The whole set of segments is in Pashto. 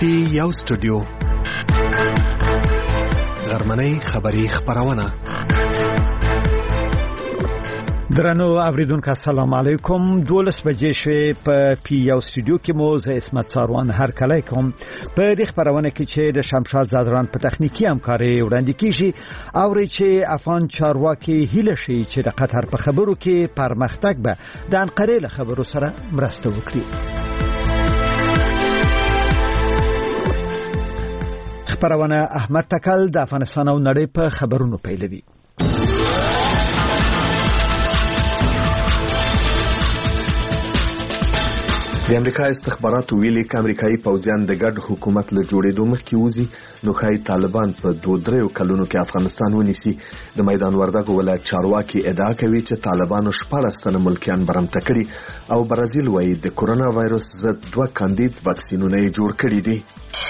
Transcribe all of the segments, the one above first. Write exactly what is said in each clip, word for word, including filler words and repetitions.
پی یو سټوډیو غرمنۍ خبری خبرونه. درنو اوریدونکو السلام علیکم. دولس بجې شوې په پی یو سټوډیو کې مو زه اسمت ساروان هر کله کوم په دې خبرونه کې چې د شمشاد زادران په تخنیکی همکاري وړاندې کیږي او چې افغان چارواکي هیله شي چې د قطر په خبرو کې پرمختګ به د انقره له خبرو سره مرسته وکړي. خبرونه احمد تکل د افغانستان او نړۍ په خبرونو پیلوي. د امریکا استخباراتو ویلي چې امریکایي پوځیان د ګډ حکومت له جوړېدو مخکې وځي نو خای طالبان په دوه درې کلونو کې افغانستان ونیسي. د میدان وردګو ولایت چارواکي ادعا کوي چې طالبانو شپږ سنه ملکیان برمته کړي او برازیل وايي د کورونا وایروس ضد دوه کاندید واکسینونه جوړ کړي دي.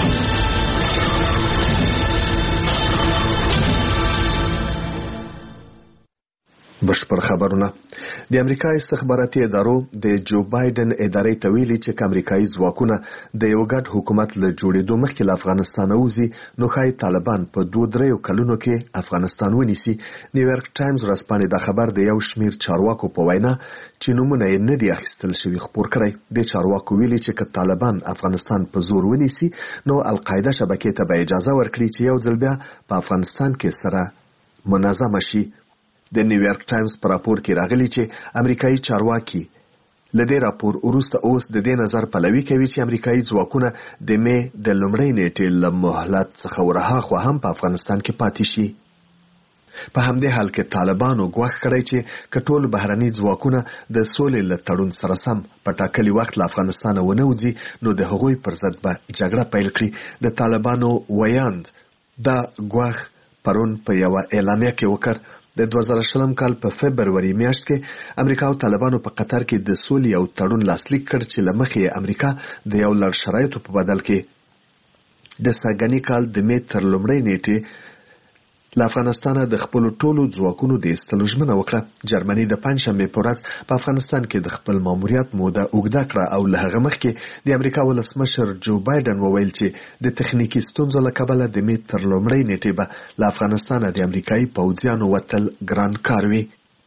بشپړ خبرونه. د امریکا استخباراتي ادارو د جو بایدن ادارې ته ویلي چې امریکایي ځواکونه د یو ګډ حکومت له جوړېدو مخکې له افغانستان وځي نو خای طالبان په دوه درې کلونو کې افغانستان ونیسي. نیویارک ټایمز ورځپاڼې د خبر د یو شمیر چارواکو په وینا چې نومونه یې نه دي اخیستل شوي خبر کړی. د چارواکو ویلي چې که طالبان افغانستان په زور ونیسي نو القاعده شبکې ته به اجازه ورکړي چې یو ځل بیا په افغانستان کې سره منظم شي. د نیویارک ټایمز پر راپور کې راغلی چې امریکایي چارواکي لدې راپور وروسته اوس د دې نظر پلوي کوي چې امریکایي ځواکونه د مې د لومړۍ نیټې له مهلت څخه ورهاخوا خو هم په افغانستان کې پاتې شي. په همدې حال کې طالبانو ګواښ کړی چې کټول بهرني ځواکونه د سولې له تړون سره سم په ټاکلي وخت له افغانستان ونه وځي نو د هغوی پر ضد به جګړه پیل کړي. د طالبانو ویاند دا ګواښ پرون په یو اعلامیه کې وکړ. د دوه زره شلم کال په فبروري میاشت کې امریکا او طالبانو په قطر کې د سولې او تړون لاسلیک کړ چې لمخې امریکا د یو لړ شرایطو په بدل کې د ساګانی کال د می تر لومړۍ نیټې له افغانستان د خپل ټولو ځواکونو د ایستلو ژمنه وکړه. جرمني د پنځشنبه په ورځ په افغانستان کې د خپل ماموریت موده اوږده کړه او له هغه مخکې د امریکا ولسمشر جو بایدن وویل چې د تخنیکی ستونزو له کبله د می تر لومړۍ نیټې به له افغانستان د امریکایي پوځیانو وتل ګران کار وي.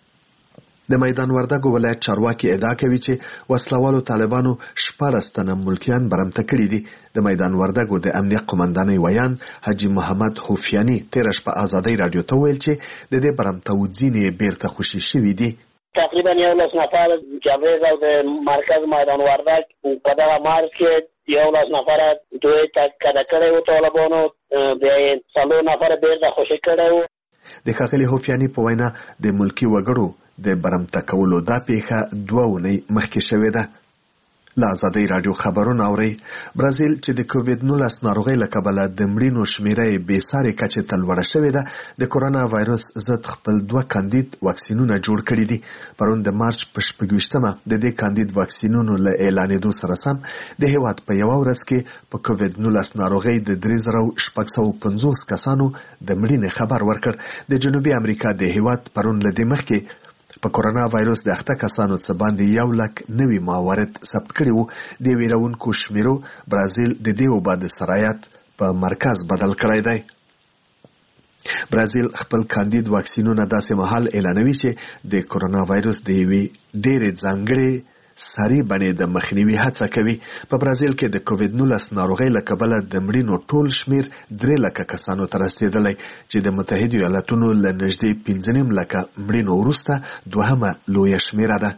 د میدان وردګو ولایت چارواکي ادعا کوي چې وسلوالو طالبانو شپږ تنه ملکیان برمته کړي دي. د میدان وردګو د امنیت قومندانۍ ویان حاجی محمد خوفیانی تیر شپه آزادۍ رادیو ته ویل چې د دې برمته ځینې بیرته خوشي شوي دي. تقریبا یو لس نفر جبهه او د مرکز میدان وردګ په دغه مارچ کې یو لس نفر دوی تک کډه کړي وو طالبانو د څلور نفر بیرته خوشي کړي وو. د ښاغلي خوفیانی په وینا د ملکی وګړو د برمته کولو دا پیښه دوه اونۍ مخکې شوې ده. له آزادۍ رادیو خبرونه اوري. برازیل چې د کووډ نولس ناروغۍ له کبله د مړینو شمیره یې بې ساري کچې ته لوړه شوې ده د کورونا وایروس ضد خپل دوه کاندید واکسینونه جوړ کړي دي. پرون د مارچ په شپږویشتمه د دې کاندید واکسینونو له اعلانېدو سره سم د هیواد په یوه ورځ کې په کووډ نولس ناروغۍ د درې زره شپږ سوه پنځوس کسانو د مړینې خبر ورکړ. د جنوبي امریکا د هیواد پرون له دې مخکې په کورونا وایروس د اخته کسانو څخه باندې یو لک نوي موارد ثبت کړي وو. د ویرونکو شمیرو برازیل د دې وبا د سرایت په مرکز بدل کړی دی. برازیل خپل کاندید واکسینونه داسې مهال اعلانوي چې د کورونا وایروس د یوې ډېرې ځانګړې ساري بڼې د مخنیوي هڅه کوي. په برازیل کې د کووډ نولس ناروغۍ له کبله د مړینو ټول شمیر درې لکه کسانو ته رسیدلی چې د متحدو ایالاتونو له نږدې پنځه نیم لکه مړینو وروسته دوهمه لویه شمیره ده.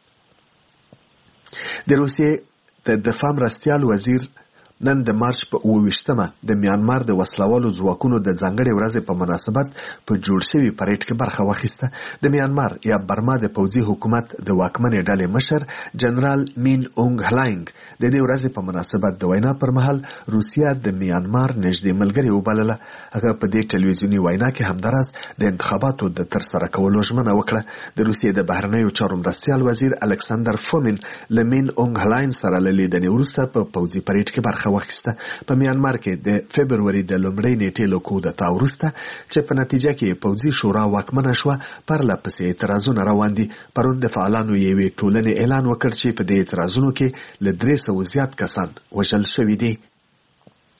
د روسیې د دفاع مرستیال وزیر نن د مارچ په اووه ویشتمه د میانمار د وسلوالو ځواکونو د ځانګړې ورځې په مناسبت په جوړ شوي پریډ کې برخه واخیسته. د میانمار یا برما د پوځي حکومت د واکمنې ډلې مشر جنرال مین اونګ هلاینګ د دې ورځې په مناسبت د وینا پر مهال روسیا د میانمار نږدې ملګری وبلله. هغه په دې ټلویزیوني وینا کې همداراز د انتخاباتو د ترسره کولو ژمنه وکړه. د روسیې د بهرنیو چارو مرستیال وزیر الکساندر فومین له مین اونګ هلاین سره له لیدنې وروسته په پوځي پریډ کې برخه واخیسته. په میانمار کې د فبروري د لومړۍ نیټې له کودتا وروسته چې په نتیجه کې پوځي شورا واکمنه شوه پرله پسې اعتراضونه روان دي. پرون د فعالانو یوې ټولنې اعلان وکړ چې په دې اعتراضونو کې له درې سوه زیات کسان وژل شوي دي.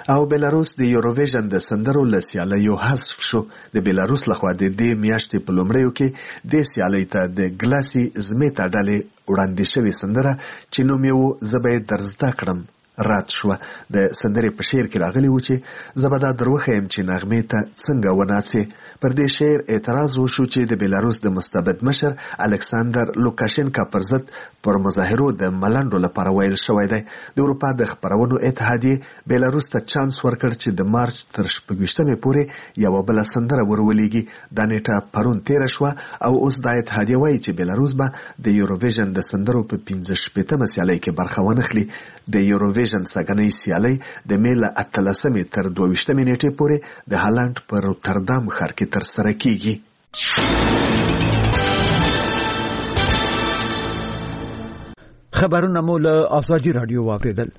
او بیلاروس د یوروویژن د سندرو له سیالیو حذف شو. د بیلاروس لخوا د دې میاشتې په لومړیو کې د سیالۍ ته د ګلاسي زمیتا ډلې وړاندې شوې سندره چې نوم یې و زه به یې در زده کړم رات شوه. د سندرې په شعر کې راغلی و چې زه به دا در وښیم چې نغمې ته څنګه وناڅې. پر دې شعر اعتراض وشو چې د بیلاروس د مستبد مشر الکساندر لوکاشنکا پر ضد پر مظاهرو د ملنډو لپاره ویل شوی دی. د اروپا د خپرونو اتحادیې بیلاروس ته چانس ورکړ چې د مارچ تر شپږویشتمې پورې یوه بله سندره ورولېږي. دا نیټه پرون تېره شوه او اوس دا اتحادیه وایي چې بیلاروس به د یوروویژن د سندرو په پنځه شپېتمه سیالۍ کې برخه ونخلي. د یوروویژن څګنۍ سیالۍ د مې له اتلسمې تر دوه ویشتمې نیټې پورې د هالند په روتردام ښار کې ترسره کیږي. خبرونه مو له آزادي رادیو واوریدل.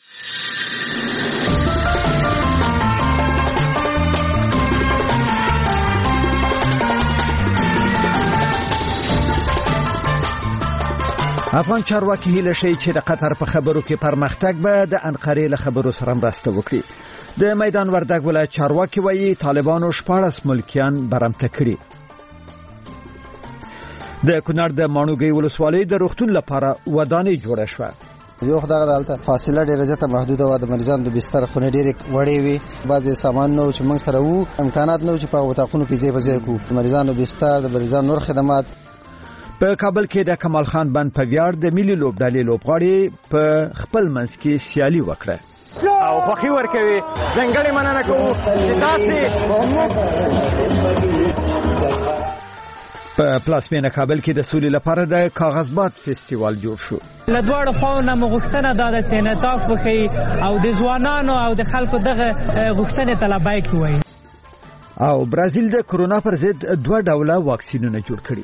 افغان چارواکي هیله شي چې د قطر په خبرو کې پرمختګ به د انقرې له خبرو سره مرسته وکړي. د میدان وردګ ولایت چارواکي وایي طالبانو شپاړس ملکیان برمته کړي. د کونړ د ماڼوګي ولسوالۍ د روغتون لپاره ودانۍ جوړه شوه. یو خدای دالته فاصله ډیره زیاته محدوده و. د مریضانو د بستر خونه ډیره وړې وي. بعضي سامان نو چې موږ سره وو امکانات نو چې په وتاخونو کې ځای په ځای کو. مریضانو بستر د مریضانو نور خدمات. په کابل کې د کمال خان بند په ویاړ د ملي لوبډلې لوبغاړي په خپل منځ کې سیالي وکړه او خوښي ورکوي. ځنګړې مننه کوو چې تاسې په پلاسمینه کابل کې د سولې لپاره د کاغذباد فستیوال جوړ شو. له دواړو خواو نه غوښتنه دا ده چې انعطاف وکړي او د ځوانانو او د خلکو دغه غوښتنې تلبای کوي. او برازیل د کرونا پر ضد دوه ډوله واکسینونه جوړ کړي.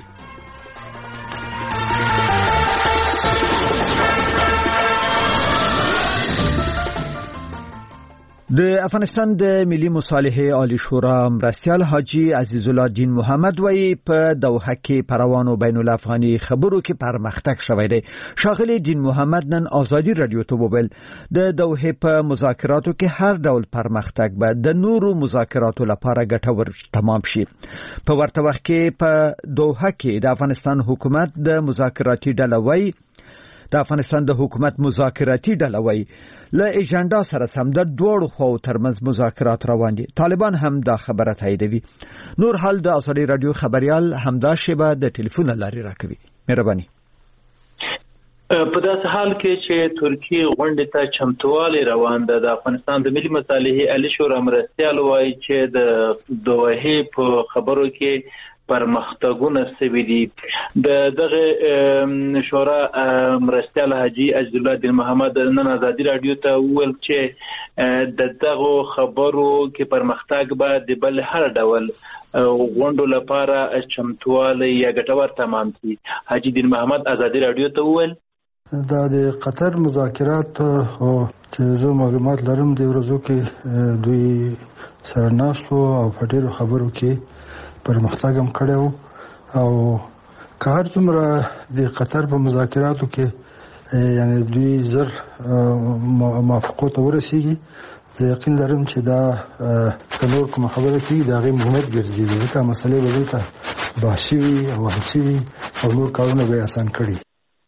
د افغانستان د ملي مصالحې عالی شورا مرستیال حاجی عزیز الله دین محمد وایي په دوحه کې پروانو بین الافغاني خبرو کې پرمختګ شوی دی. شاغلی دین محمد نن آزادي رادیو ته وویل د دوحه په مذاکراتو کې هر ډول پرمختګ به د نورو مذاکراتو لپاره ګټور تمام شي. په ورته وخت کې په دوحه کې د افغانستان حکومت د مذاکراتي ډله وایي د افغانستان د حکومت مذاکراتي ډله وایي له ایجنډا سره سم د دوړو خو ترمنځ مذاکرات روان دي. طالبان هم دا خبره تاییدوي. نور حال د آزادي رادیو خبريال همدا شیبه د ټلیفون لاري راکوي. مهرباني. په داسې حال کې چې ترکیه غونډې ته چمتووالی روان ده، د افغانستان د ملي مصالحې عالی شورا مرستیال وایي چې د دوحې په خبرو کې پرمختګونه سوي دي. د دغه شورا مرستیال حاجی عزیز الله دین محمد نن آزادي رادیو ته وویل چې د دغه خبرو کې پرمختګ به د بل هر ډول غونډو لپاره چمتوالی یا ګټور تمام شي. حاجی دین محمد آزادي رادیو ته وویل دا د قطر مذاکرات او چې زه معلومات لرم د ورځو کې دوی سره ناستو او په ډیرو خبرو کې پرمختګ هم کړو او که هر څومره د قطر په مذاکراتو کې یعنی دوی زر موافقو ته ورسیږي زه یقین لرم چې دا کلور کوم خبره کې د هغې مهمت ګرځي ځکه مسلې به دلته بحثي وي او حسي وي او نور کارونه به یې اسان کړي.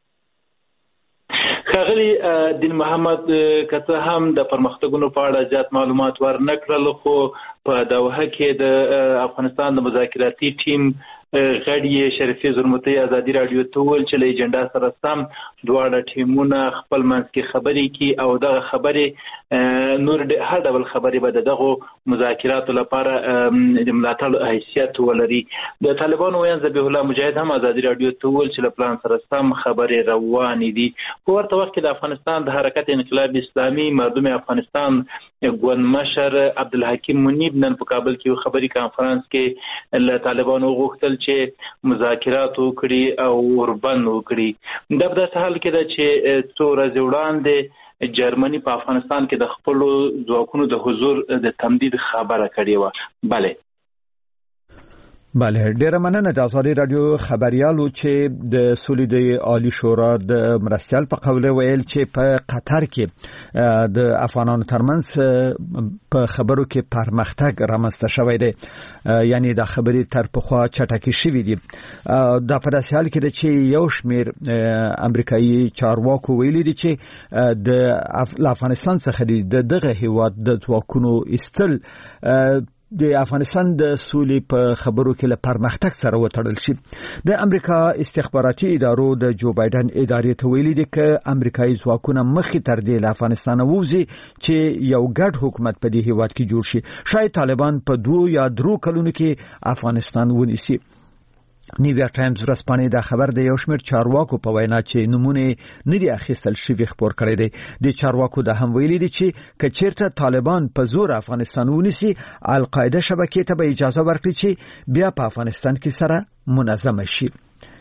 ښاغلي دین محمد که څه هم د پرمختګونو په اړه زیات معلومات ورنکړل خو په دوحه کې د افغانستان د مذاکراتي ټیم غړي شریفې زرمتي آزادي رادیو ته وویل چې له ایجنډا سره سم دواړه ټیمونه خپل منځ کې خبرې کوي او دغه خبرې نور هر ډول خبرې به دغه مذاکراتو لپاره د ملاتړ حیثیت ولري. د طالبانو ویاند ذبیح الله مجاهد هم آزادي رادیو ته وویل چې له پلان سره سم خبرې روانې دي. په ورته وخت کې د افغانستان د حرکت انقلاب اسلامي مردم افغانستان ګوند مشر عبدالحکیم منیب نن په کابل کې خبري کانفرنس کې له طالبانو غوښتل چې مذاکرات وکړي او وربند وکړي. دا په داسې حال کې ده چې څو ورځې وړاندې جرمني په افغانستان کې د خپلو ځواکونو د حضور د تمدید خبره کړې وه. بله بله ډیره مننه د ازادي رادیو خبريالو چې د سولې د عالی شورا د مرستيال په قوله ویل چې په قطر کې د افغانانو ترمنځ په خبرو کې پرمختګ رامنځته شوی دی، یعنی د خبرې تر پخوا چټکې شوې دي. دا په داسې حال کې ده چې یو شمېر امریکایي چارواکو ویلي دي چې د افغانستان څخه د دغه هیواد د ځواکونو ایستل د افغانستان د سولې په خبرو کې له پرمختګ سره وتړل شي. د امریکا استخباراتي ادارو د جو بایدن ادارې ته ویلي دي چې امریکایي ځواکونه مخې تر دې له افغانستان ووځي چې یو ګډ حکومت په دې هیواد کې جوړ شي. شاید طالبان په دوه یا درو کلونو کې افغانستان ونیسي. نیویارک ټایمز ورځپاڼې دا خبر د یو شمېر چارواکو په وینا چې نمونه نه دي اخیستل شوي خبر کړی دی. د چارواکو دا هم ویلي دي چې کچیرته طالبان په زور افغانستان ونیسي، القاعده شبکې ته به اجازه ورکړي چې بیا په افغانستان کې سره منظم شي.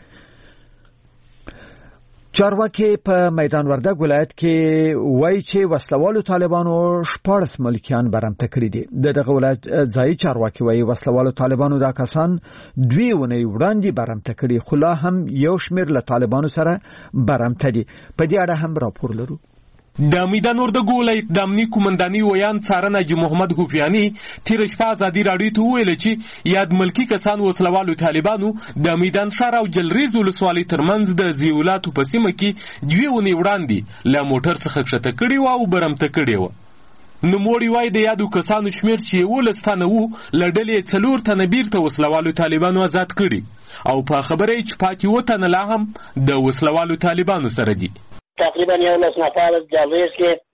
چارواکي په میدان وردګ ولایت کې وایي چې وسلوالو طالبانو شپږ ملکیان برمته کړي دي. دغه ولایت ځایي چارواکي وایي وسلوالو طالبانو دا کسان دوی ونی وړاندې برمته کړي، خو لا هم یو شمېر له طالبانو سره برمته دي. په دې اړه هم راپور لرو. د میدان وردګ ولایت د امنیه قومنداني ویان څارنه حاجي محمد حفیانی تیر شپه ازادي راډیو ته ویل چې یاد ملکی کسان وسلوالو طالبانو د میدان ښار او جلریز ولسوالۍ ترمنځ د زیولاتو په سیمه کې دوی ونی وړاندې له موټر څخه کښته کړي و او برمته کړي و. نوموړي وایي د یادو کسانو شمېر چې یولس تنه وو له ډلې څلور تنه بیرته وسلوالو طالبانو آزاد کړي او په خبره چې پاتې اووه تنه لا هم د وسلوالو طالبانو سره دي. تقریبا یولس نفر جلریز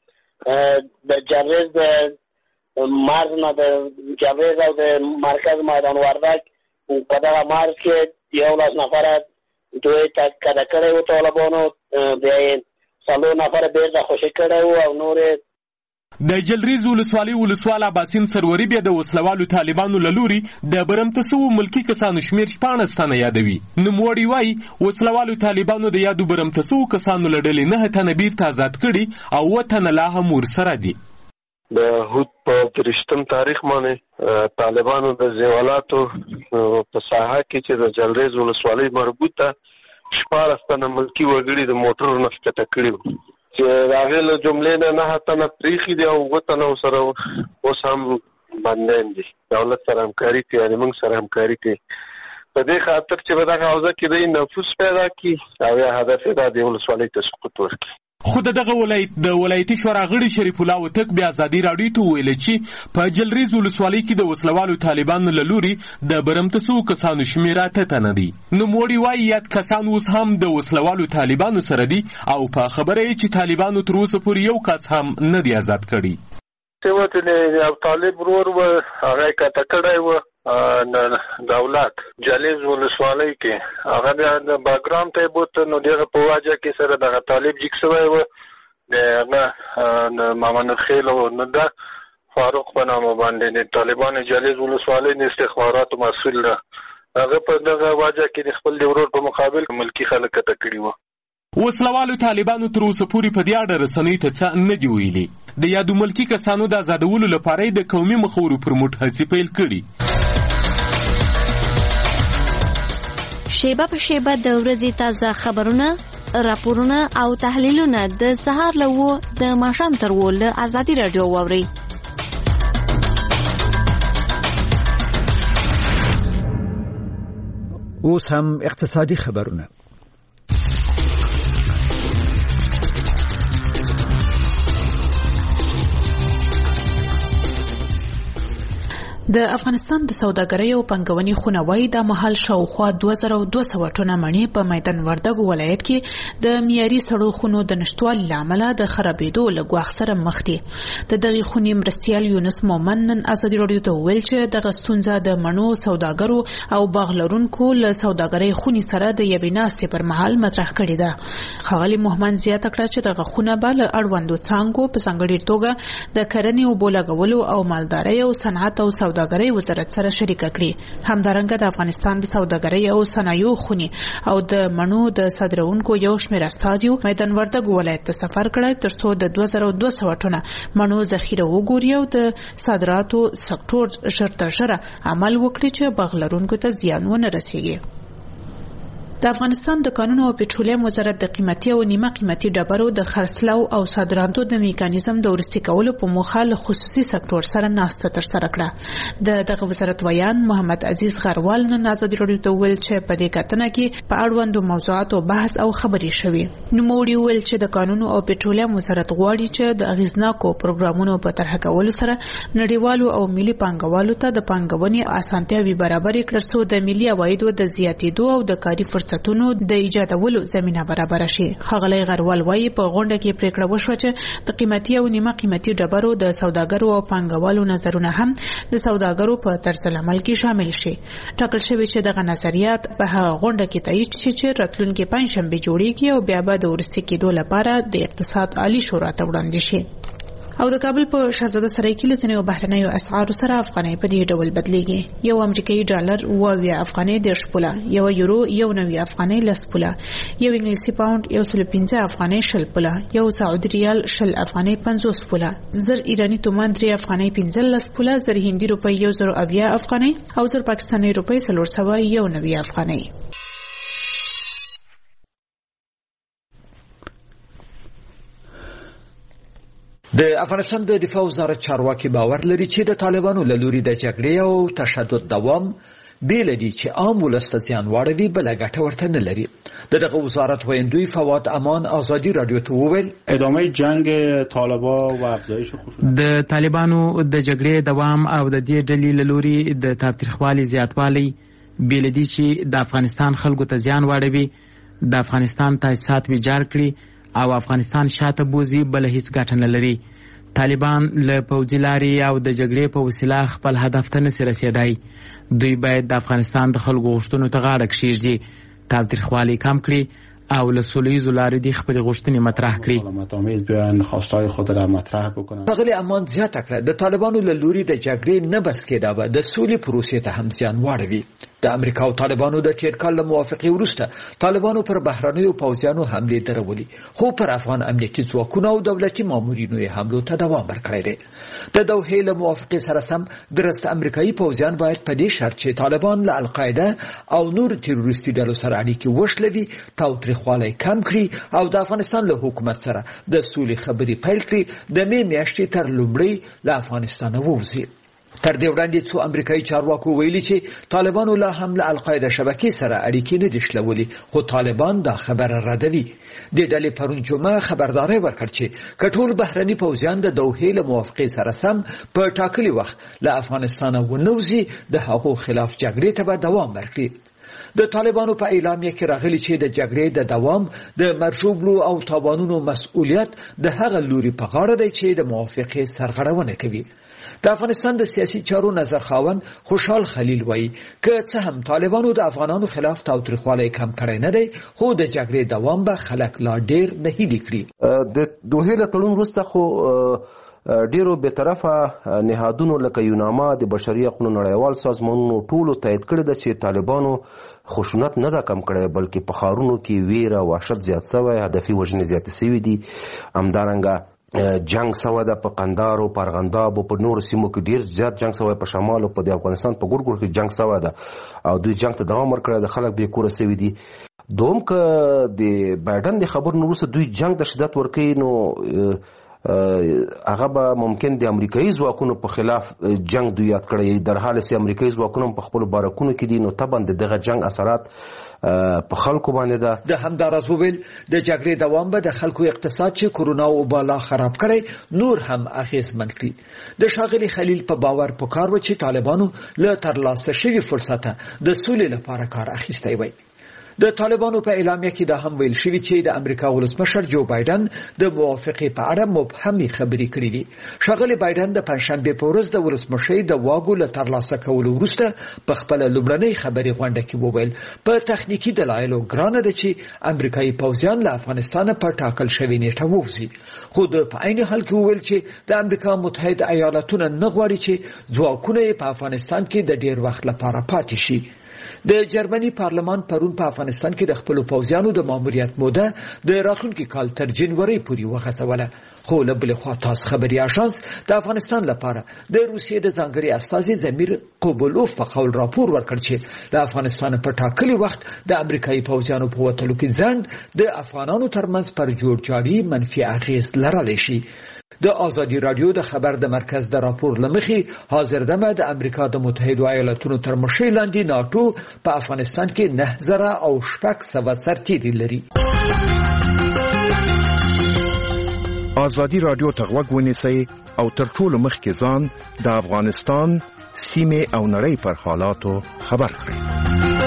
کې د جلریز د مرز نه د جلریز او د مرکز میدان وردګ په دغه مرز کې یولس نفر دوی تک کډه کړی وو طالبانو، بیا یې څلور نفر بیرته خوشي کړی وو او نورې د جلریز ولسوالۍ ولسوال عباسین سروري بیا د وسلوالو طالبانو له لوري د برمته سوو ملکي کسانو شمېر شپاړس تنه یادوي. نوموړي وایي وسلوالو طالبانو د یادو برمته سوو کسانو له ډلې نه تنه بیرته آزاد کړي او اووه تنه لا هم ورسره دي. د هود په درشتم تاریخ باندې طالبانو د زیولاتو په ساحه کې چې د جلریز ولسوالۍ مربوطه شپاړس تنه ملکي وګړي د موټرو نه ښکته کړي وو چې هغه له جملې نه نه تنه پریخي دي او وطن سره اوس هم باندې دي. دولت سره همکاري کوي، یعنی موږ سره همکاري کوي په دې خاطر چې په دغه حوزه کې د نفوذ پیدا کړي او یا هدف دا د ولسوالۍ ته سقوط ورکړي. خو دغه ولایت د ولایتي شورا غړي شریف الله وتک بیا ازادي راډیو ته ویل چې په جلریز ولسوالۍ کې د وسلوالو طالبانو له لوري د برمته سوو کسانو شمېر اته تنه دي. نوموړي وایي یاد کسان اوس هم د وسلوالو طالبانو سره دي او په خبره یې چې طالبانو تر اوسه پورې یو کس هم نه دی آزاد کړي. چې یو طالب ورور و هغه کته کړی و دولت جلیز ولسوالۍ کې هغه د باګرام ته بوت نو دغه په واجه کې سره دغه طالب جګ شوی و د نه مامن خیل او نه د فاروق په نامه باندې د طالبان جلیز ولسوالۍ د استخباراتو مسؤل ده. هغه په دغه واجه کې خپل ورور په مقابل ملکی خلک کته کړی و. وسلوالو طالبانو تر اوسه پورې په دې اړه رسنیو ته څه نه دی ویلي. د یادو ملکی کسانو د آزادولو لپاره د قومي مخورو پر موټ هڅې پیل کړي. شیبه په شیبه د ورځې تازه خبرونه، راپورونه او تحلیلونه د سهار له وو د ماښام تر وو له ازادي راډیو واورئ. اوس هم اقتصادي خبرونه. د افغانستان د سوداګرۍ او پنګونې خونه وايي د مهال شاوخوا دوه زره دوه سوه ټنه مڼې په میدان وردګ ولایت کې د معیاري سړو خونو د نشټوالي له امله د خرابېدو له ګواښ سره مخ دي. د دغې خونې مرستیال یونس مومن نن ازادي راډیو ته وویل چې دغه ستونزه د مڼو سوداګرو او باغ لرونکو له سوداګرۍ خونې سره د یوې ناستې پر مهال مطرح کړې ده. ښاغلي مومن زیاته کړه چې دغه خونه به له اړوندو څانګو په ځانګړې توګه د کرنې اوبو لګولو او مالدارۍ او صنعت او سوداګرۍ سوداګرۍ وزارت سره شریک کړي. همدارنګه د افغانستان د سوداګرۍ او صنایعو خونی او د مڼو د صادرونکو یو شمېر استازیو میدان وردګ ولایت ته سفر کړی ترڅو د دوه زره دوه سوه ټنه مڼو ذخیره وګوري او د صادراتو سکتور ژر تر ژره عمل وکړي چې بغلرونکو ته زیان ونه رسیږي. د افغانستان د کانونو او پټرولیم وزارت د قیمتي او نیمه قیمتي ډبرو د خرڅلاو او صادراتو د میکانیزم د ورستي کولو په موخه له خصوصي سکتور سره ناسته ترسره کړه. د دغه وزارت ویان محمد عزیز غروال نن آزادي راډیو ته ویل چې په دې کتنه کې په اړوندو موضوعاتو بحث او خبرې شوې. نوموړي ویل چې د کانونو او پټرولیم وزارت غواړي چې د اغیزناکو پروګرامونو په طرح کولو سره نړیوالو او ملي پانګوالو ته د پانګونې اسانتیاوې برابرې کړي ترڅو د ملي عوایدو د زیاتېدو او د کاري فرصتونو د ایجادولو زمينه برابر شي. ښاغلی غروال وایي په غونډه کې پریکړه وشوه چې د قیمتي او نیمه قیمتي ډبرو د سوداګرو او پانګوالو نظرونه هم د سوداګرو په طرز العمل کې شامل شي. ټاکل شوی چې دغه نظریات په هغه غونډه کې تایید شي چې راتلونکي پنځشنبه جوړیږي او بیا به د ورستي کېدو لپاره د اقتصاد عالی شورا ته وړاندې شي. او د کابل په شهزاده سرای کې لسنیو بهرنیو اسعارو سره افغانۍ په دې ډول بدلیږي. یو امریکایي ډالر اوه افغانۍ دیرش پوله، یو یورو یو نوي افغانۍ لس پوله، یو انګلیسي پاوند یو سل پنځه افغانۍ شل پوله، یو سعودي ریال شل افغانۍ پنځوس پوله، زر ایرانی تومان درې افغانۍ پنځلس پوله، زر هندي روپۍ یو زر اویا افغانۍ او زر پاکستاني روپۍ څلور سوه یو نوي افغانۍ. د افغانستان د دفاع وزارت چارواکي باور لري چې د طالبانو له لوري د جګړې او تشدد دوام بیل دي چې عام ولس ته زیان واړوي بل ګټه ورته نه لري. دغه وزارت ویندوی فواد امان آزادی رادیو ته وویل ادامه جنگ طالبان و افزایش خشونت د طالبانو د جګړې دوام او د دې ډلې له لوري د تاریخوالي زیاتوالی بیل دي چې د افغانستان خلکو ته زیان واړوي، د افغانستان تاسیسات ویجاړ کړي او افغانستان شاته بوزي بل هیڅ ګټه نه لري. طالبان له پوځي لارې او د جګړې په وسیله خپل هدف ته نشي رسیدای. دوی باید د افغانستان د خلکو غوښتنو ته غاړه کښیږدي، تاوتریخوالی کم کړي او له سولیزو لارې د خپل غوښتنې مطرح کړي. متامز بیان خواستای خود را مطرح بکنن. غلی امان زیاته کړه د طالبانو له لوري د جګړې نه بس کېدا به د سولې پروسې ته هم زیان واړوي. د امریکا او طالبانو د تیر کال له موافقې وروسته طالبانو پر بهرنیو پوځیانو حملې درولې، خو پر افغان امنیتي ځواکونو او دولتي مامورینو یې حملو ته دوام ورکړی دی. د دوحې له موافقې سره سم درسته امریکایي پوځیان باید په دې شرط چې طالبان له القاعده او نور تروریستي ډلو سره اړیکې وشلوي، تاوتریخوالی کم کړي او د افغانستان له حکومت سره د سولې خبرې پیل کړي، د مې میاشتې تر لومړۍ له افغانستانه ووځي. تر دې وړاندې څو امریکایي چارواکو ویلي چې طالبانو لا هم له القاعده شبکې سره اړیکې نه دي شلولې، خو طالبان دا خبره ردوي. د ډلې پرون جمعه خبرداری ورکړ چې کټول بهرني پوځیان د دوحې له موافقې سره سم په ټاکلي وخت له افغانستانه ونوځي، د هغو خلاف جګړې ته به دوام ورکړي. د طالبانو په اعلامیه کې راغلي چې د جګړې د دوام د مرشوبلو او تاوانونو مسؤلیت د هغه لوري په غاړه دی چې د موافقې سرغړونه کوي. د افغانستان د سیاسي چارو نظر خاوند خوشحال خلیل وایي که څه هم طالبانو د افغانانو خلاف تاوتریخوالی کم کړی نه دی، خو د جګړې دوام به خلک لا ډیر نهیلي کړي. د دوحې له تړون وروسته خو ډیرو به طرفه نهادونو لکه یوناما د بشري حقوقو نړیوال سازمانونو ټولو تایید کړی ده چې طالبانو خشونت نه دا کم کړی بلکې په ښارونو کې ویره او وحشت زیات شوی، هدفي وژنې زیاتې شوي دي. همدارنګه جنگ سوی ده په قندهار او په ارغنداب او په نورو سیمو کې ډیر زیات جنگ سوی، په شمال او په د افغانستان په ګوټ ګوټ کې جنگ سوی ده او دوی جنگ ته دوام ورکړی د خلک بې کوره سوي دي. دوم که د بایدن د خبرو نه وروسته دوی جنگ ته شدت ورکوي نو هغه به ممکن د امریکایي ځواکونو په خلاف جنگ دوی یاد کړی، در حال چې امریکایي ځواکونه په خپلو بارکونو کې دي نو طبعا د دغه جنگ اثرات په خلکو باندې ده. د همداراز وویل د جګړې دوام به د خلکو اقتصاد چې کرونا او بالا خراب کړی نور هم اغیزمن کړي. د ښاغلي خلیل په باور پکار و چې طالبانو له ترلاسه شوي فرصته د سولې لپاره کار اخیستی وای. د طالبانو په اعلامیه کې دا هم ویل شوی چې د امریکا ولسمشر جو بایدن د موافقې په اړه مبهمې خبرې کړې دي. ښاغلی بایدن د پنځشنبې په ورځ د ولسمشۍ د واګو له ترلاسه کولو وروسته په خپله لومړنۍ خبرې غونډه کې وویل په تخنیکي دلایلو ګرانه ده چې امریکایي پوځیان له افغانستانه په ټاکل شوې نیټه ووځي، خو د په عین حال کې وویل چې د امریکا متحده ایالتونه نه غواړي چې ځواکونه یې په افغانستان کې د ډیر وخت لپاره پاتې شي. د جرمني پارلمان پرون په افغانستان کې د خپل پوځیانو د ماموریت موده د راتلونکي کال تر جنوري پورې وغځوله، خو له بلې خوا تاس خبري اژانس د افغانستان لپاره د روسیې د ځانګړي استازي زمیر قوبولوف په قول راپور ورکړ چې د افغانستان په ټاکلي وخت د امریکایي پوځیانو په وتلو کې ځنډ د افغانانو ترمنځ پر جوړجاړي منفي اغیز لرلی شي. د آزادی رادیو د خبر د مرکز د راپور لمخې حاضر دمه د امریکا د متحده ایالاتونو تر مشرۍ لاندې ناتو په افغانستان کې نه زره او شپږ سوه سرتیري لري. آزادی رادیو ته غوږ ونیسئ او تر ټولو مخکې ځان د افغانستان سیمې او نړۍ پر حالاتو خبر کړئ.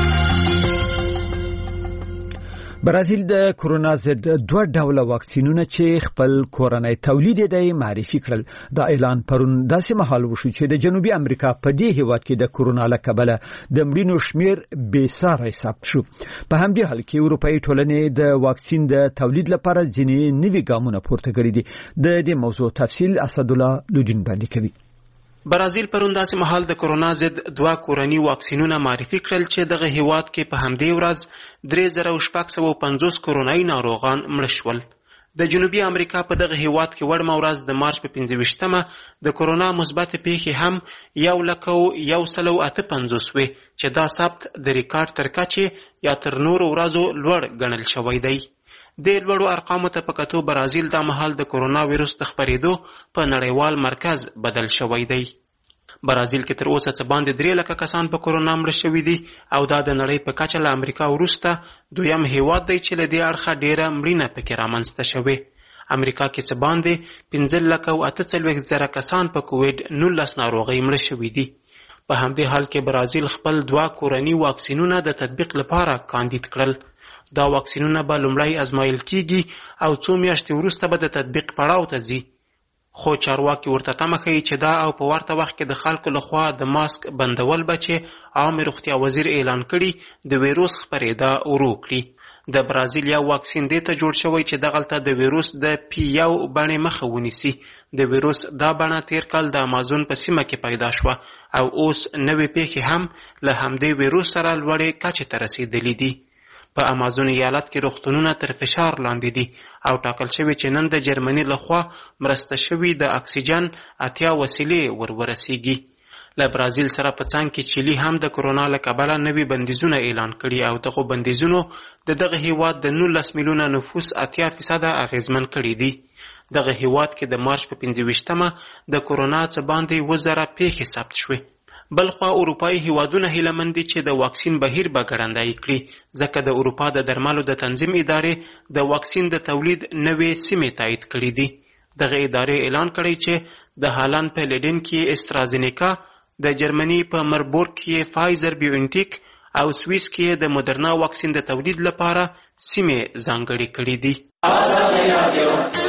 برازیل د کورونا ضد دوه ډوله واکسینونه چې خپل کورنۍ تولید دی معرفي کړل. دا اعلان پرون داسې مهال وشو چې د جنوبي امریکا په دې هیواد کې د کورونا له کبله د مړینو شمیر بې ساری ثبت شو. په همدې حال کې اروپایي ټولنې د واکسین د تولید لپاره ځینې نوي ګامونه پورته کړي دي. د دې موضوع تفصیل اسدالله لودین باندې کوي. برازیل پرون داسې مهال د کورونا ضد دوه کورني واکسینونه معرفي کړل چې دغه هیواد کې په همدې ورځ درې زره او شپږ سوه پنځوس کورونایي ناروغان مړه شول. د جنوبي امریکا په دغه هیواد کې وړمه ورځ د مارچ په پنځه ویشتمه د کورونا مثبت پیښې هم یو لک او یو سل او اته پنځوس وې چې دا ثبت د ریکارډ تر کچې یا تر نورو ورځو لوړ ګڼل شوی دی. د لوړو ارقامو ته په کتو برازیل دا مهال د کورونا ویروس د خپرېدو په نړیوال مرکز بدل شوی دی. برازیل کې تر اوسه څه باندې درې لکه کسان په کورونا مړه شوي دي او دا د نړۍ په کچه له امریکا وروسته دویم هیواد دی چې له دې اړخه ډېره مړینه پکې رامنځته شوې. امریکا کې څه باندې پنځه لکه او اته څلوېښت زره کسان په کوویډ نولس ناروغۍ مړه شوي دي. په همدې حال کې برازیل خپل دوه کورني واکسینونه د تطبیق لپاره کاندید کړل. دا واکسینونه به لومړی ازمایل کیږي او څو میاشتې وروسته به د تطبیق پړاو ته ځي، خو چارواکي ورته تمه کوي چې دا او په ورته وخت کې د خلکو لخوا د ماسک بندول به چې عام روغتیا وزیر اعلان کړي د ویروس خپرېدا ورو کړي. د برازیل یو واکسین دې ته جوړ شوی چې دغلته د ویروس د پی یو بڼې مخه ونیسي. د ویروس دا بڼه تیر کال د امازون په سیمه کې پیدا شوه او اوس نوې پیښې هم له همدې ویروس سره لوړې کچې ته رسېدلي دي. په امازون ایالت کې روغتونونه تر فشار لاندې دي او ټاکل شوی چې نن د جرمني لخوا مرسته شوي د اکسیجن اتیا وسیلې ور ورسیږي. له برازیل سره په څنګ کې چیلي هم د کورونا له کبله نوي بندیزونه اعلان کړي او دغه بندیزونو د دغه هیواد د نولس میلیونه نفوس اتیا فیصده اغیزمن کړي دي. دغه هیواد کې د مارچ په پنځه ویشتمه د کورونا څه باندې اووه زره پیښې ثبت شوې. بلخوا اروپایي هیوادونه هیلهمند دي چې د واکسین بهیر به ګړندی کړي، ځکه د اروپا د درملو د تنظیم ادارې د واکسین د تولید نوې سیمې تایید کړي دي. دغه ادارې اعلان کړی چې د هالند په لیډن کې استرازینیکا، د جرمني په مربورګ کې فایزر بیونټیک او سویس کې د مدرنا واکسین د تولید لپاره سیمې ځانګړې کړي دي.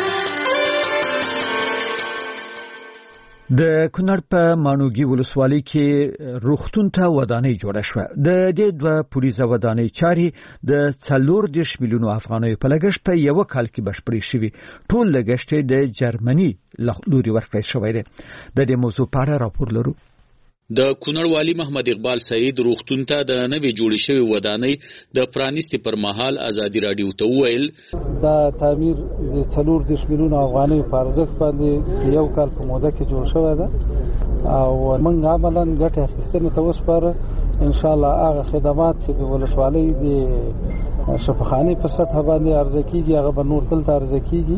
د کونړ په مانوګي ولسوالۍ کې روغتون ته ودانۍ جوړه شوه. د دې دوه پولیسه ودانۍ چاري د څلور دېرش میلیونو افغانیو په لګښت په یو کال کې بشپړې شوې. ټول لګښت د جرمني لوري ورکړل شوی دی. د دې موضوع په اړه راپور لرو. د کونړ والی محمد اقبال سعید روغتون ته د نوې جوړې شوې ودانۍ د پرانیستي پر مهال آزادي رادیو ته وویل دا تعمیر د څلور دېرش میلیونو افغانیو په ارزښت باندې یو کال په موده کې جوړ شوی ده او موږ عملاً ګټې اخیستنې ته وسپاره. ان شاء الله هغه خدمات چې د ولسوالۍ د شفاخانې په سطح باندې عرضه کیږي هغه به نور دلته عرضه کیږي.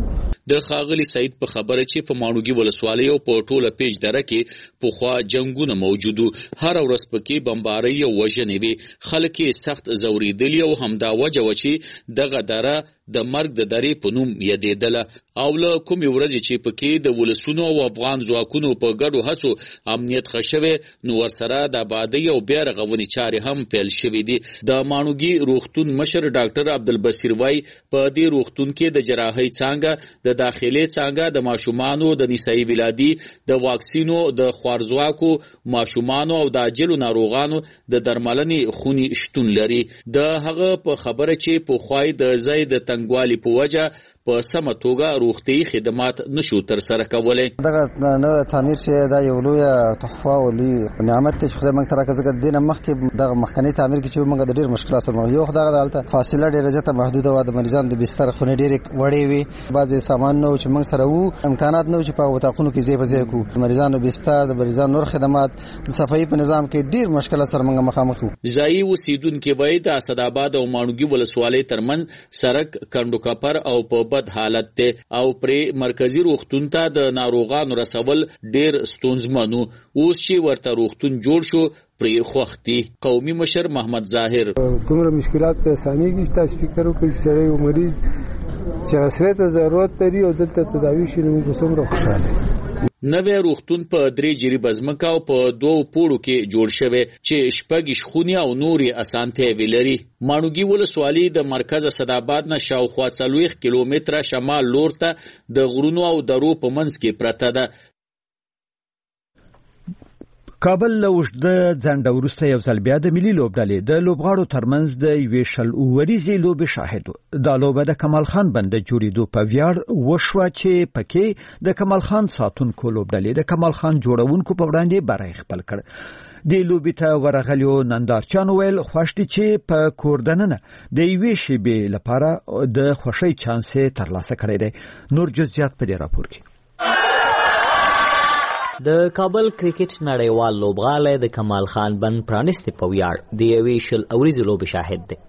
د ښاغلي سعید په خبره چې په ماڼوګي ولسوالۍ او په ټوله پیج دره کې پخوا جنگونه موجود وو، هر ورځ پکې بمبارۍ او وژنې وې، خلک یې سخت ځورېدلي او همدا وجه وه چې دغه دره د مرګ د درې په نوم یادېدله. او له کومې ورځې چې پکې د ولسونو او افغان ځواکونو په ګډو هڅو امنیت ښه شوی، نو ورسره د آبادۍ او بیا رغونې چارې هم پیل شوې دي. د ماڼوګي روغتون مشر ډاکټر عبدالبصیر وایي په دې روغتون کې د جراحۍ څانګه، د داخلي څانګه، د ماشومانو د نسایي ولادي، د واکسینو، د خوارځواکو ماشومانو او د عاجلو ناروغانو د درملنې خونې شتون لري. د هغه په خبره چې پخوای د ځای د تنګوالي په وجه په سمه توګه روغتیايي خدمات نشو تر سره کولی. دغه نوی تعمیر چې دا یو لوی تحفه او لوی نعمت دی چې خدای موږ ته راکړی. ځکه د دې نه مخکې دغه مخکني تعمیر کې چې موږ د ډېر مشکلات سره مخ یو، خو دغه دلته فاصله ډېره زیاته محدوده وه، د مریضانو د بستر خونې ډېرې وړې وې، بعضې سامان نه و چې موږ سره وو، امکانات نه و چې په اتاقونو کې ځای په ځای کړو. د مریضانو بستر، د مریضانو نور خدمات، د صفایي په نظام کې ډېر مشکلات سره موږ مخامخ وو. ځایي اوسېدونکي وایي د اسداباد او ماڼوګي ولسوالۍ ترمنځ سړک کنډو کپر او په بد حالت دی او پرې مرکزی روغتون ته د ناروغانو رسول ډیر ستونزمن وو. اوس چې ورته روغتون جوړ شو پرې خوښ دي. قومي مشر محمد ظاهر: دومره مشکلات په اسانۍ کې تاسو فکر وکړئ چې سړی یو مریض چې غسرې ته ضرورت لري او دلته تداوي شي، نو موږ څومره خوشاله. نوی روغتون په درې جریبه ځمکه او په دوو پوړو کې جوړ شوی چې شپږ خونې او نورې اسانتیاوې لري. ماڼوګي ولسوالۍ د مرکز اسداباد نه شاوخوا څلوېښت کیلومتره شمال لور ته د غرونو او درو په منځ کې پرته ده. کابل له اوږده ځنډه وروسته یو ځل بیا د ملي لوبډلې د لوبغاړو ترمنځ د یوې شل اووريزې لوبې شاهد و. دا لوبه د کمال خان بند جوړېدو په ویاړ وشوه چې پکې د کمال خان ساتونکو لوبډلې د کمال خان جوړونکو په وړاندې بری خپل کړ. د لوبې ته ورغلیو نندارچیان ویل خوښ دي چې په کور دننه د یوې شېبې لپاره د خوښۍ چانس ترلاسه کړی دی. نور جزئیات په دې راپور کې. د کابل کرکټ نړیوال لوبغالی د کمال خان بند پرانیستې په ویاړ د یوې شل اوریزې لوبې شاهد دی.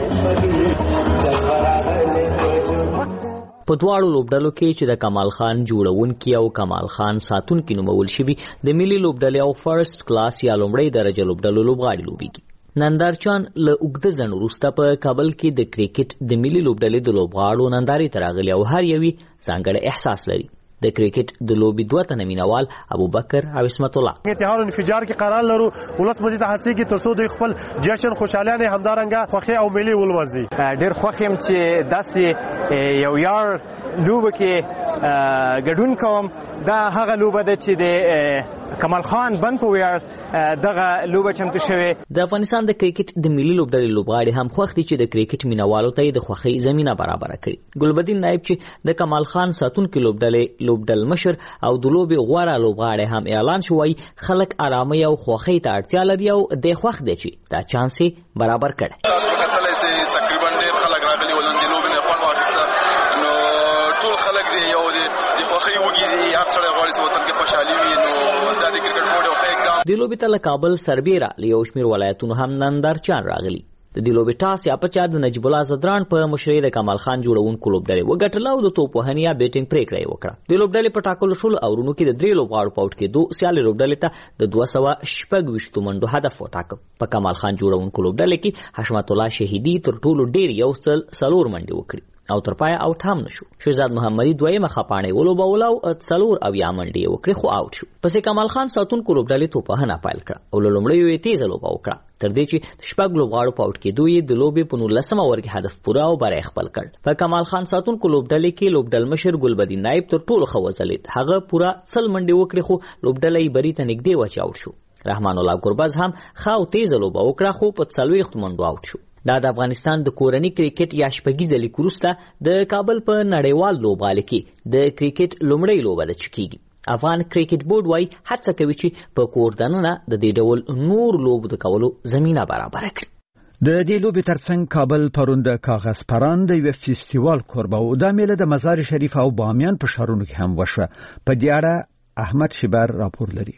په دواړو لوبډلو کې چې د کمال خان جوړونکي او کمال خان ساتونکي نومول شوي د ملي لوبډلې او فرست کلاس یا لومړۍ درجه لوبډلو لوبغاړي لوبېږي. نندارچیان له اوږده ځنډ وروسته په کابل کې د کرکټ د ملي لوبډلې د لوبغاړو نندارې ته راغلي او هر یوې ځانګړی احساس لري. د کرکټ د لوبې دوه تنه مینوال ابوبکر او اسمت الله اتحاد انفجار کې قرار لرو ولس مدي ته هڅه کې ترڅو د خپل جشن خوشالانه همدارنګه خوخي او ملي ولوزي. ډېر خوښ يم چې داسې یو یار لوبه کې ګډون کوم. دا هغه لوبه ده چې د کمال خان بند په ویاړ دغه لوبه چمتو شوې. د افغانستان د کرکټ د ملي لوبډلې لوبغاړي هم خوښ دي چې د کرکټ مینوالو ته د خوښۍ زمینه برابره کړي. ګلبدین نایب چې د کمال خان ساتونکي لوبډلې لوبډل مشر او د لوبې غوره لوبغاړی هم اعلان شوی خلک آرامۍ او خوښۍ ته اړتیا لري او د خوښ دي چې دا چانس برابر کړي. تقریبا ډېر خلک راغلي ول د لوبې نه خوند واخیسته، نو ټول خلک دی یو د خوښۍ وږي دي، هر سړی غواړي چې وطن کې خوشحالي وي. نو دا د کرکټ بورډ یو ښه اقدام. د لوبې ته له کابل سربیره له یو شمېر ولایتونو هم نندارچیان راغلي. د دې لوبې ټاس یا پچا د نجیب الله زدران په مشرۍ د کمال خان جوړونکو لوبډلې وګټله او د توپ وهنې یا بیټینګ پرېکړه یې وکړه. د لوبډلې په ټاکلو شلو اورونو کې د درې لوبغاړو په آوټ کېدو سیالې لوبډلې ته د دوه سوه شپږ ویشتو منډو هدف وټاکه. په کمال خان جوړونکو لوبډلې کې حشمت الله شهیدي تر ټولو ډېر یو سل څلور منډې وکړي او تر پایه آوټ هم نشو. شهزاد محمدي دویمه خپاڼۍ ولوبوله او څلور اویا منډې یې وکړې خو آوټ شو. پسې کمال خان ساتونکو لوبډلې توپوهنه پیل کړه او له لومړیو یې تیزه لوبه وکړه تر دې چې شپږ لوبغاړو په آوټ کېدو یې د لوبې په نولسمه اوور کې هدف پوره او بری خپل کړ. په کمال خان ساتونکو لوبډلې کې لوبډل مشر ګلبدین نایب تر ټولو ښه وځلېد. هغه پوره سل منډې وکړې خو لوبډله یې بري ته نږدې وه چې آوټ شو. رحمان الله ګربز هم ښه او تیزه لوبه وکړه خو په څلوېښتو منډو آوټ شو. دا د افغانستان د کورني کرکټ یا شپږیزه لیګ وروسته د کابل په نړیوال لوبغالي کې د کرکټ لومړۍ لوبه ده چې کیږي. افغان کرکټ بورډ وايي هڅه کوي چې په کور دننه د دې ډول نور لوبو د کولو زمینه برابره کړي. د دې لوبې ترڅنګ کابل پرون د کاغذ پران د یو فستیوال کوربه او د میله د مزار شریف او بامیان په ښارونو کې هم وشوه. په دې اړه احمد شبر راپور لري.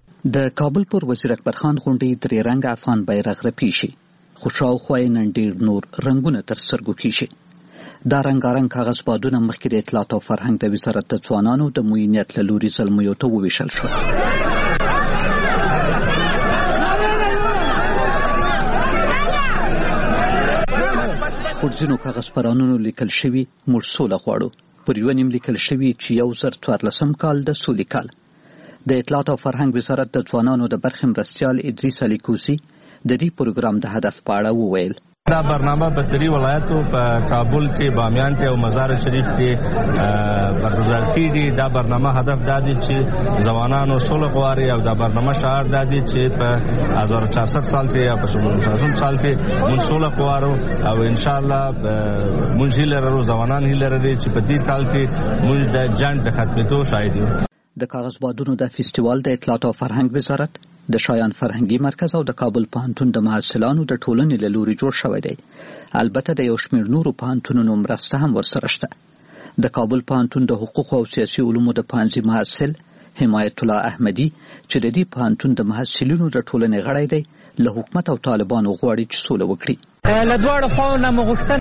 د کابل پر وزیر اکبر خان غونډې درې رنګه افغان بیرغ رپیږي خو شاوخوا یې نن ډېر نور رنګونه تر سترګو کېږي. دا رنګارنګ کاغذبادونه مخکې د اطلاعات او فرهنګ د وزارت د ځوانانو د معینیت له لوري زلمیو ته وویشل شول. پر ځینو کاغذ پرانونو لیکل شوي موږ سوله غواړو، پر یوه نیم لیکل شوي چې یو زر څوارلسم کال د سولې کال. د اطلاعات او فرهنګ وزارت د ځوانانو د برخې مرستیال ادریس علي کوسی د دې پروګرام د هدف په اړه وویل. دا برنامه په درې ولایتو په کابل کې، بامیان کې او مزار شریف کې برگزار کیږي. دا برنامه هدف دا دی چې ځوانانو سوله غواړي او دا برنامه شعار دا دی چې په هزار و چهارصد سال کې یا په شپږم سال کې موږ سوله غواړو او ان شاء الله موږ هیله لرو، ځوانان هیله لري چې په دې کال کې موږ د جنګ د ختمېدو شاهد یو. د کاغذبادونو د فیستیوال د اطلاعات او فرهنګ وزارت، د شایان فرهنګي مرکز او د کابل پوهنتون د محصلانو د ټولنې له لوري جوړ شوی دی. البته د یو شمېر نورو پوهنتونونو مرسته هم ورسره شته. د کابل پوهنتون د حقوقو او سیاسي علومو د پوهنځي محصل حمایت الله احمدي چې د دې پوهنتون د محصلینو د ټولنې غړی دی، له حکومت او طالبانو غواړي چې سوله وکړي. له دواړو خواو نه مو غوښتنه